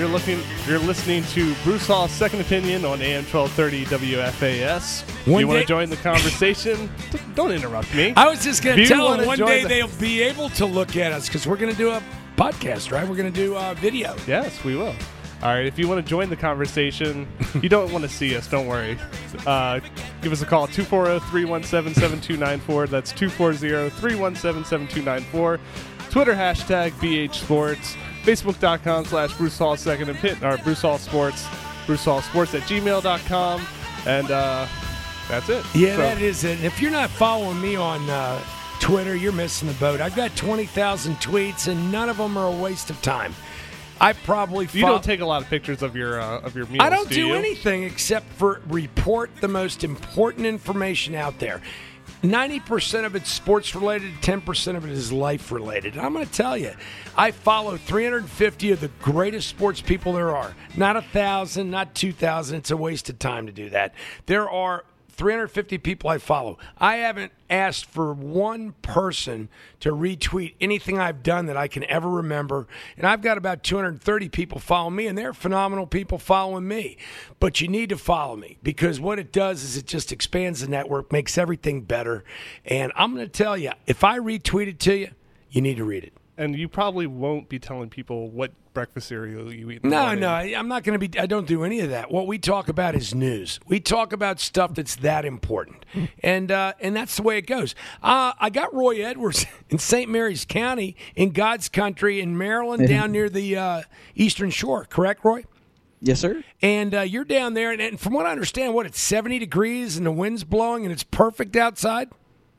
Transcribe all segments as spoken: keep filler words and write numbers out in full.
You're looking. You're listening to Bruce Hall's Second Opinion on A M twelve thirty W F A S. If One you want day- to join the conversation, d- don't interrupt me. I was just going Do to you tell wanna them one join day the- they'll be able to look at us because we're going to do a podcast, right? We're going to do uh, video. Yes, we will. All right, if you want to join the conversation, you don't want to see us, don't worry. Uh, give us a call, two four zero, three one seven, seven two nine four. That's two four zero, three one seven, seven two nine four. Twitter hashtag B H Sports. Facebook.com slash Bruce Hall Second Opinion, or Bruce Hall Sports. Bruce Hall Sports at gmail dot com. And uh, that's it. Yeah, So- that is it. And if you're not following me on uh, Twitter, you're missing the boat. I've got twenty thousand tweets, and none of them are a waste of time. I probably You fo- don't take a lot of pictures of your uh, of your meals, I don't do, do you? anything except for report the most important information out there. ninety percent of it's sports related, ten percent of it is life related. And I'm going to tell you, I follow three hundred fifty of the greatest sports people there are. Not one thousand, not two thousand. It's a waste of time to do that. There are three hundred fifty people I follow. I haven't asked for one person to retweet anything I've done that I can ever remember. And I've got about two hundred thirty people following me, and they're phenomenal people following me. But you need to follow me because what it does is it just expands the network, makes everything better. And I'm going to tell you, if I retweet it to you, you need to read it. And you probably won't be telling people what breakfast cereal you eat. in the No, morning. no, I- I'm not going to be. I don't do any of that. What we talk about is news. We talk about stuff that's that important, and uh, and that's the way it goes. Uh, I got Roy Edwards in Saint Mary's County, in God's country, in Maryland, down near the uh, Eastern Shore. Correct, Roy? Yes, sir. And uh, you're down there, and, and from what I understand, what it's seventy degrees and the wind's blowing, and it's perfect outside.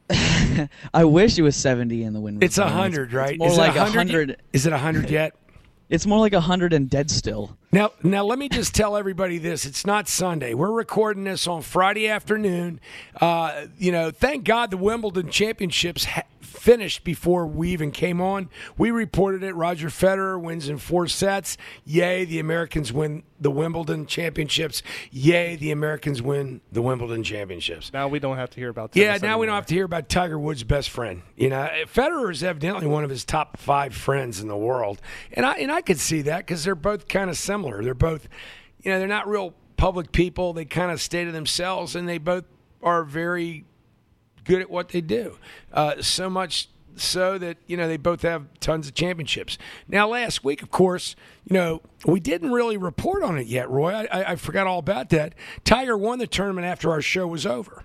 I wish it was seventy in the wind. It's blowing. a hundred, right? It's more Is it like a 100? hundred. Is it a hundred yet? It's more like a hundred and dead still. Now, now let me just tell everybody this. It's not Sunday. We're recording this on Friday afternoon. Uh, you know, thank God the Wimbledon Championships ha- finished before we even came on. We reported it. Roger Federer wins in four sets. Yay, the Americans win the Wimbledon Championships. Yay, the Americans win the Wimbledon Championships. Now we don't have to hear about Yeah, tennis now we don't anymore. have to hear about Tiger Woods' best friend. You know, Federer is evidently one of his top five friends in the world, and I and I could see that because they're both kind of similar. They're both, you know, they're not real public people. They kind of stay to themselves, and they both are very good at what they do. Uh, so much so that, you know, they both have tons of championships. Now, last week, of course, you know, we didn't really report on it yet, Roy. I, I, I forgot all about that. Tiger won the tournament after our show was over.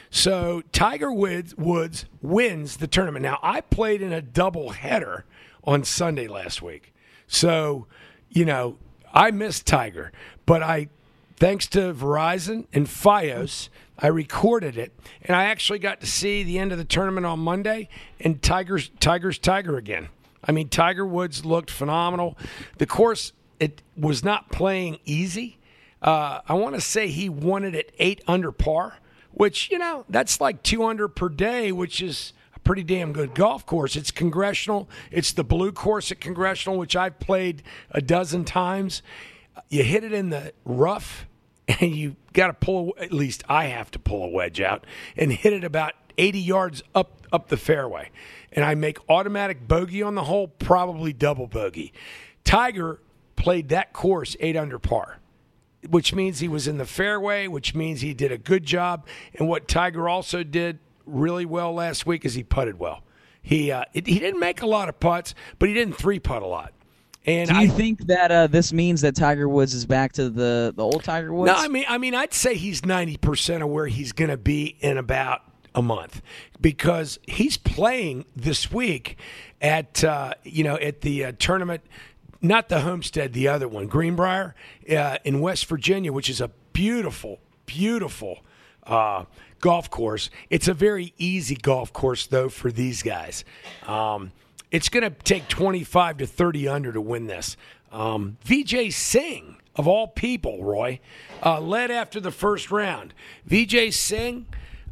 So Tiger Woods, Woods wins the tournament. Now, I played in a doubleheader on Sunday last week. So, you know, I missed Tiger, but I, thanks to Verizon and Fios, I recorded it, and I actually got to see the end of the tournament on Monday, and Tiger's Tiger's Tiger again. I mean, Tiger Woods looked phenomenal. The course, it was not playing easy. Uh, I want to say he won it at eight under par, which, you know, that's like two under per day, which is a pretty damn good golf course. It's Congressional. It's the blue course at Congressional, which I've played a dozen times. You hit it in the rough, and you got to pull, at least I have to pull a wedge out, and hit it about eighty yards up up the fairway. And I make automatic bogey on the hole, probably double bogey. Tiger played that course eight under par, which means he was in the fairway, which means he did a good job. And what Tiger also did really well last week is he putted well. He uh, it, he didn't make a lot of putts, but he didn't three putt a lot. And Do you I think that uh, this means that Tiger Woods is back to the, the old Tiger Woods? No, I mean, I mean, I'd say he's ninety percent of where he's going to be in about a month because he's playing this week at uh, you know at the uh, tournament, not the Homestead, the other one, Greenbrier uh, in West Virginia, which is a beautiful, beautiful uh, golf course. It's a very easy golf course though for these guys. Um, It's going to take twenty-five to thirty under to win this. Um, Vijay Singh, of all people, Roy, uh, led after the first round. Vijay Singh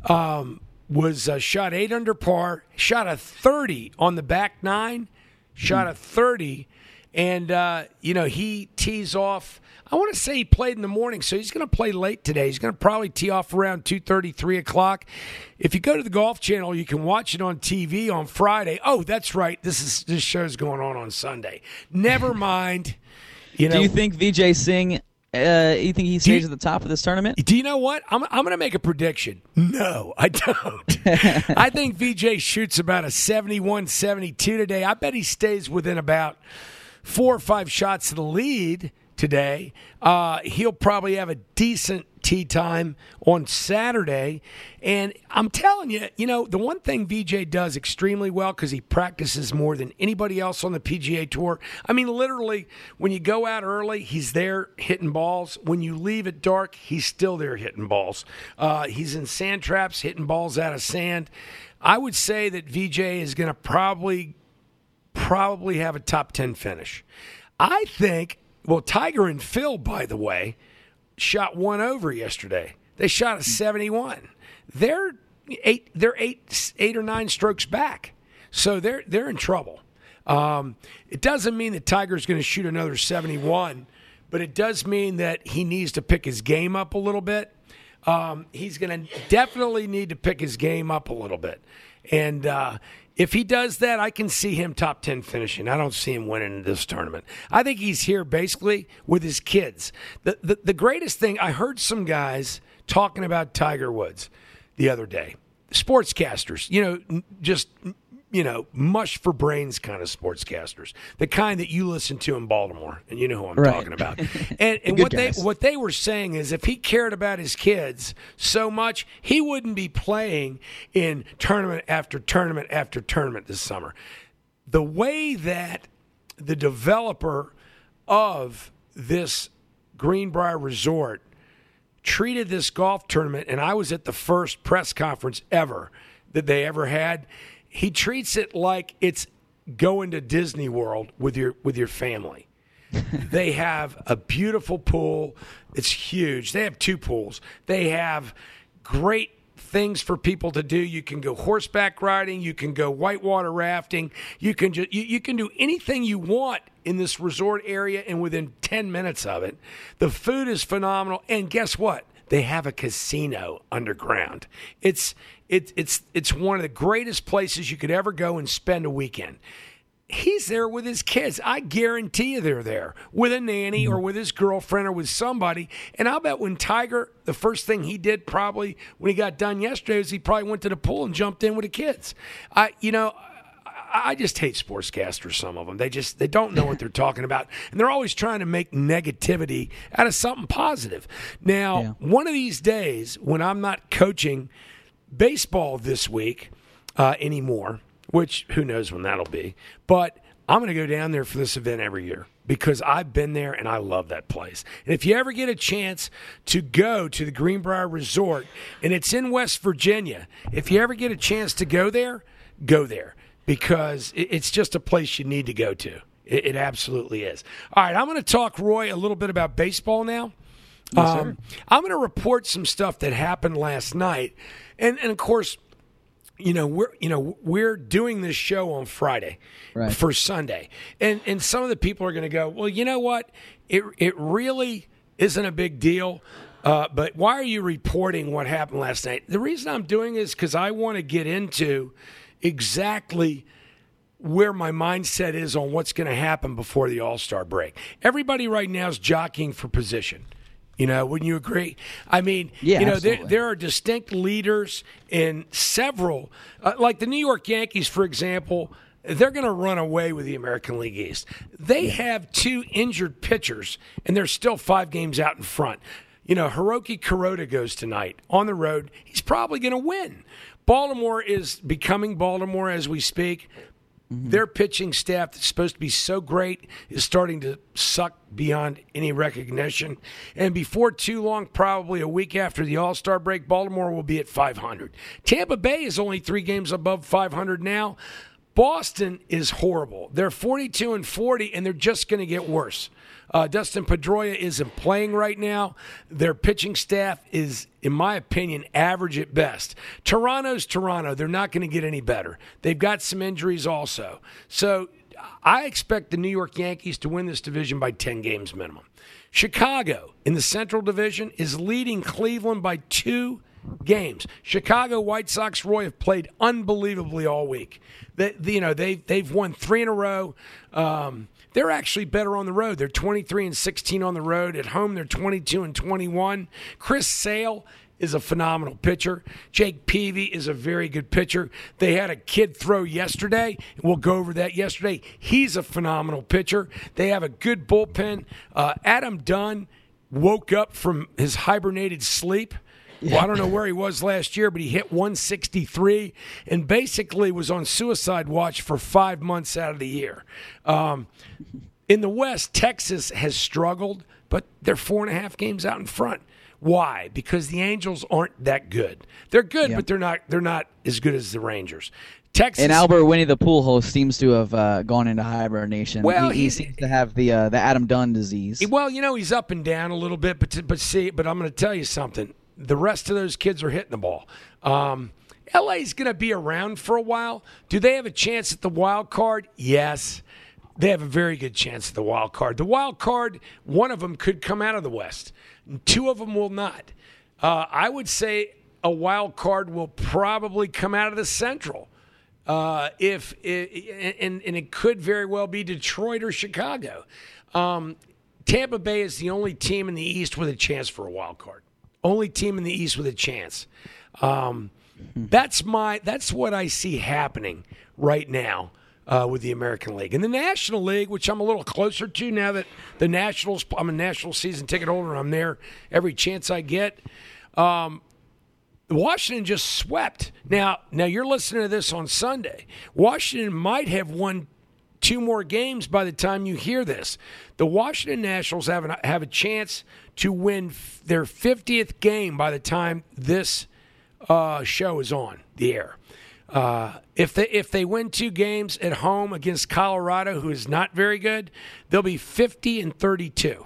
um, was uh, shot eight under par, shot a thirty on the back nine, shot a thirty, and, uh, you know, he tees off. I want to say he played in the morning, so he's going to play late today. He's going to probably tee off around two thirty, three o'clock. If you go to the Golf Channel, you can watch it on T V on Friday. Oh, that's right. This is this show's going on on Sunday. Never mind. You know, Do you think Vijay Singh? Uh, you think he stays you, at the top of this tournament? Do you know what? I'm I'm going to make a prediction. No, I don't. I think Vijay shoots about a seventy-one seventy-two today. I bet he stays within about four or five shots of the lead today. Uh, he'll probably have a decent tee time on Saturday. And I'm telling you, you know, the one thing Vijay does extremely well, because he practices more than anybody else on the P G A Tour. I mean, literally, when you go out early, he's there hitting balls. When you leave at dark, he's still there hitting balls. Uh, he's in sand traps, hitting balls out of sand. I would say that Vijay is going to probably, probably have a top ten finish. I think, well, Tiger and Phil, by the way, shot one over yesterday. They shot a seventy-one. They're eight. They're eight, eight or nine strokes back, so they're they're in trouble. Um, it doesn't mean that Tiger's going to shoot another seventy-one, but it does mean that he needs to pick his game up a little bit. Um, he's going to definitely need to pick his game up a little bit, and uh, if he does that, I can see him top ten finishing. I don't see him winning this tournament. I think he's here basically with his kids. The, the, the greatest thing, I heard some guys talking about Tiger Woods the other day. Sportscasters, you know, just, you know, mush for brains kind of sportscasters. The kind that you listen to in Baltimore, and you know who I'm right. talking about. And, and Good what guys. they what they were saying is if he cared about his kids so much, he wouldn't be playing in tournament after tournament after tournament this summer. The way that the developer of this Greenbrier Resort treated this golf tournament, and I was at the first press conference ever that they ever had, he treats it like it's going to Disney World with your with your family. They have a beautiful pool. It's huge. They have two pools. They have great things for people to do. You can go horseback riding. You can go whitewater rafting. You can ju- you, you can do anything you want in this resort area, and within ten minutes of it. The food is phenomenal. And guess what? They have a casino underground. It's it, it's it's one of the greatest places you could ever go and spend a weekend. He's there with his kids. I guarantee you they're there with a nanny or with his girlfriend or with somebody. And I'll bet when Tiger, the first thing he did probably when he got done yesterday was he probably went to the pool and jumped in with the kids. I, you know, I just hate sportscasters, some of them. They just they don't know what they're talking about. And they're always trying to make negativity out of something positive. Now, yeah. one of these days when I'm not coaching baseball this week uh, anymore, which who knows when that'll be, but I'm going to go down there for this event every year because I've been there and I love that place. And if you ever get a chance to go to the Greenbrier Resort, and it's in West Virginia, if you ever get a chance to go there, go there because it's just a place you need to go to. It, it absolutely is. All right, I'm going to talk, Roy, a little bit about baseball now. Yes, um, I'm going to report some stuff that happened last night. And, and of course, You know, we're you know we're doing this show on Friday right. for Sunday, and and some of the people are going to go, well, you know what? It it really isn't a big deal. Uh, but why are you reporting what happened last night? The reason I'm doing it is because I want to get into exactly where my mindset is on what's going to happen before the All-Star break. Everybody right now is jockeying for position. You know, wouldn't you agree? I mean, yeah, you know, absolutely. there, there are distinct leaders in several, uh, like the New York Yankees, for example, they're going to run away with the American League East. They have two injured pitchers, and they're still five games out in front. You know, Hiroki Kuroda goes tonight on the road. He's probably going to win. Baltimore is becoming Baltimore as we speak. Their pitching staff that's supposed to be so great is starting to suck beyond any recognition. And before too long, probably a week after the All-Star break, Baltimore will be at five hundred. Tampa Bay is only three games above five hundred now. Boston is horrible. They're forty-two and forty, and they're just going to get worse. Uh, Dustin Pedroia isn't playing right now. Their pitching staff is, in my opinion, average at best. Toronto's Toronto. They're not going to get any better. They've got some injuries also. So I expect the New York Yankees to win this division by ten games minimum. Chicago in the Central Division is leading Cleveland by two games. Chicago White Sox, Roy, have played unbelievably all week. They, you know, they, they've won three in a row. Um, they're actually better on the road. They're twenty-three and sixteen on the road. At home, they're twenty-two and twenty-one. Chris Sale is a phenomenal pitcher. Jake Peavy is a very good pitcher. They had a kid throw yesterday. We'll go over that yesterday. He's a phenomenal pitcher. They have a good bullpen. Uh, Adam Dunn woke up from his hibernated sleep. Well, I don't know where he was last year, but he hit one sixty-three and basically was on suicide watch for five months out of the year. Um, in the West, Texas has struggled, but they're four and a half games out in front. Why? Because the Angels aren't that good. They're good, yeah. but they're not. They're not as good as the Rangers. Texas and Albert Winnie the Pool host seems to have uh, gone into hibernation. Well, he, he seems to have the uh, the Adam Dunn disease. Well, you know, he's up and down a little bit, but but see, but I'm going to tell you something. The rest of those kids are hitting the ball. Um, L A's going to be around for a while. Do they have a chance at the wild card? Yes. They have a very good chance at the wild card. The wild card, one of them could come out of the West. Two of them will not. Uh, I would say a wild card will probably come out of the Central. Uh, if it, and, and it could very well be Detroit or Chicago. Um, Tampa Bay is the only team in the East with a chance for a wild card. Only team in the East with a chance. Um, that's my. That's what I see happening right now uh, with the American League. In the National League, which I'm a little closer to now that the Nationals, I'm a national season ticket holder. I'm there every chance I get. Um, Washington just swept. Now, now you're listening to this on Sunday. Washington might have won two more games by the time you hear this. The Washington Nationals have, an, have a chance to win f- their fiftieth game by the time this uh, show is on the air. Uh, if they if they win two games at home against Colorado, who is not very good, they'll be fifty and thirty-two.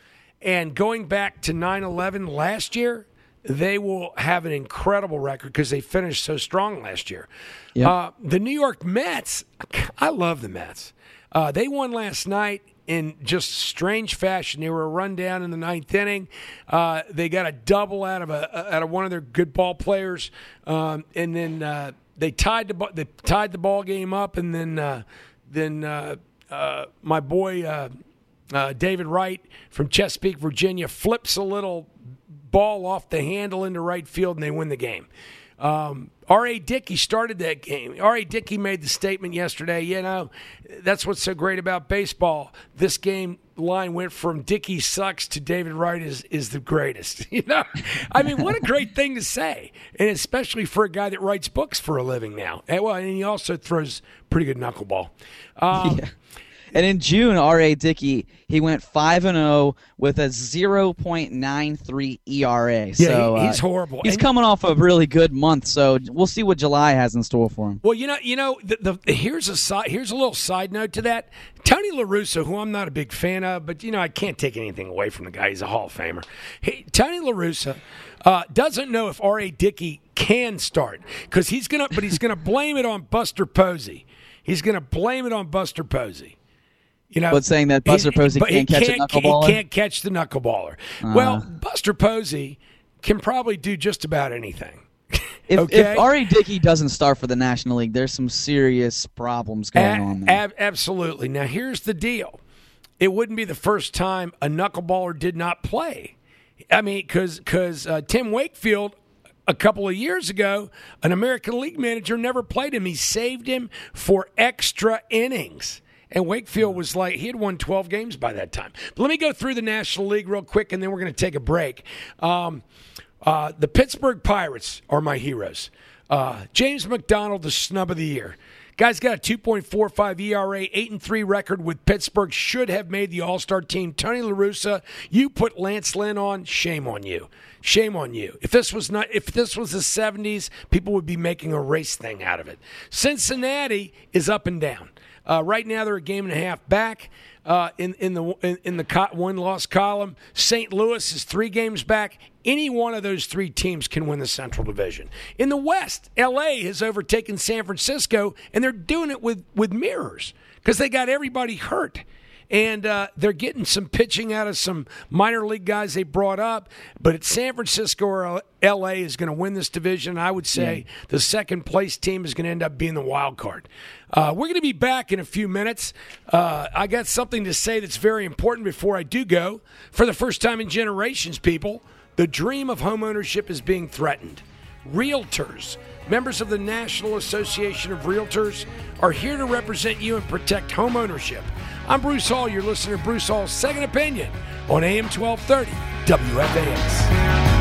And going back to nine eleven last year, they will have an incredible record because they finished so strong last year. Yep. Uh, the New York Mets, I love the Mets. Uh, they won last night in just strange fashion. They were a run down in the ninth inning. Uh, they got a double out of a out of one of their good ball players, um, and then uh, they tied the they tied the ball game up. And then uh, then uh, uh, my boy uh, uh, David Wright from Chesapeake, Virginia, flips a little ball off the handle into right field, and they win the game. Um, R A. Dickey started that game. R A. Dickey made the statement yesterday, you know, that's what's so great about baseball. This game line went from Dickey sucks to David Wright is, is the greatest. You know, I mean, what a great thing to say, and especially for a guy that writes books for a living now. And, well, and he also throws pretty good knuckleball. Um, yeah. And in June, R A. Dickey, he went five and oh with a zero point nine three E R A. Yeah, so, he, he's uh, horrible. He's and, coming off a really good month, so we'll see what July has in store for him. Well, you know, you know, the, the here's a side, here's a little side note to that. Tony La Russa, who I'm not a big fan of, but you know, I can't take anything away from the guy. He's a Hall of Famer. He, Tony La Russa uh, doesn't know if R A. Dickey can start because he's gonna, but he's gonna blame it on Buster Posey. He's gonna blame it on Buster Posey. You know, but saying that Buster Posey can't, he catch can't, a knuckleballer? He can't catch the knuckleballer. Uh, well, Buster Posey can probably do just about anything. If, okay? if R A. Dickey doesn't start for the National League, there's some serious problems going a- on there. Ab- absolutely. Now, here's the deal. It wouldn't be the first time a knuckleballer did not play. I mean, because because uh, Tim Wakefield, a couple of years ago, an American League manager never played him. He saved him for extra innings. And Wakefield was like, he had won twelve games by that time. But let me go through the National League real quick, and then we're going to take a break. Um, uh, the Pittsburgh Pirates are my heroes. Uh, James McDonald, the snub of the year. Guy's got a two point four five E R A, eight and three record with Pittsburgh, should have made the All-Star team. Tony La Russa, you put Lance Lynn on, shame on you. Shame on you. If this was not, if this was the seventies, people would be making a race thing out of it. Cincinnati is up and down. Uh, right now, they're a game and a half back uh, in in the in, in the co- one-loss column. Saint Louis is three games back. Any one of those three teams can win the Central Division. In the West, L A has overtaken San Francisco, and they're doing it with, with mirrors because they got everybody hurt. and uh, they're getting some pitching out of some minor league guys they brought up. But it's San Francisco or L A is going to win this division. I would say yeah. the second place team is going to end up being the wild card. Uh, we're going to be back in a few minutes. Uh, I got something to say that's very important before I do go. For the first time in generations, people, the dream of homeownership is being threatened. Realtors, members of the National Association of Realtors, are here to represent you and protect homeownership. I'm Bruce Hall. You're listening to Bruce Hall's Second Opinion on A M twelve thirty W F A X.